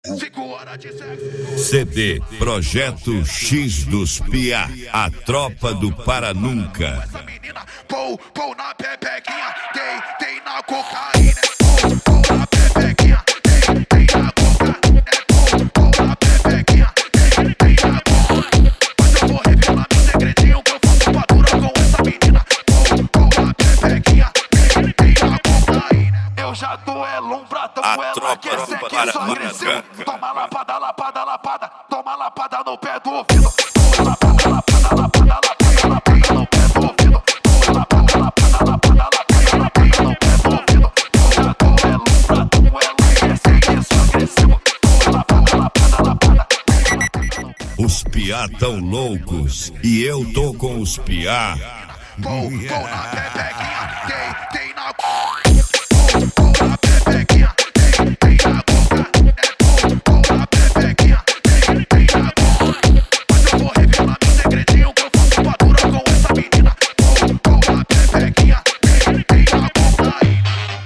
CD Projeto X dos Pia, a tropa do Para Nunca. Pou na pepequinha, tem na cocaína. Pou na pepequinha, tem na cocaína. Pou na pepequinha, tem na cocaína. Mas eu vou revelar meu segredinho que eu faço fatura com essa menina. Pou na pepequinha, tem na cocaína. Eu já tô lumbrado, ela quer ser que só agressivo. Toma lapada, lapada, lapada, toma lapada no pé do ouvido. Toma lapada, lapada, lapada, lapada, lapada no pé do ouvido. Toma lapada, lapada, lapada, lapada, lapada no pé do ouvido. Eu já tô lumbrado, ela quer ser que só agressivo. Toma lapada, lapada, lapada. Os piá tão loucos e eu tô com os piá. Pou na pepequinha, tem na pou na pepequinha, tem na cocaína. Pou na pepequinha, tem na cocaína. Mas eu vou revelar meu segredinho que eu faço fatura com essa menina. Pou na pepequinha, tem na cocaína.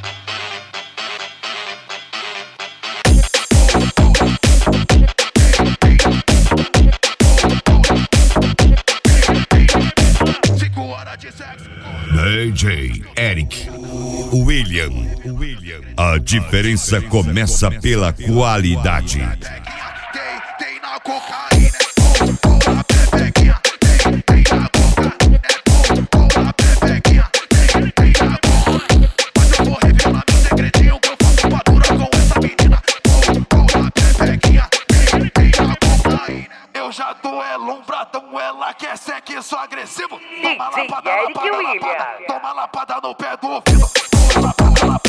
DJ Eric William. A diferença começa pela qualidade. Tem na cocaína. Pou na pepequinha, tem na cocaína. Pou na pepequinha, tem na cocaína. Mas eu vou revelar meu segredinho que eu faço fatura com essa menina. Pou na pepequinha, tem na cocaína. Eu já tô lumbradão, ela quer ser que sou agressivo. Toma lapada, lapada, lapada, toma lapada no pé do ouvido. Toma lapada, lapada.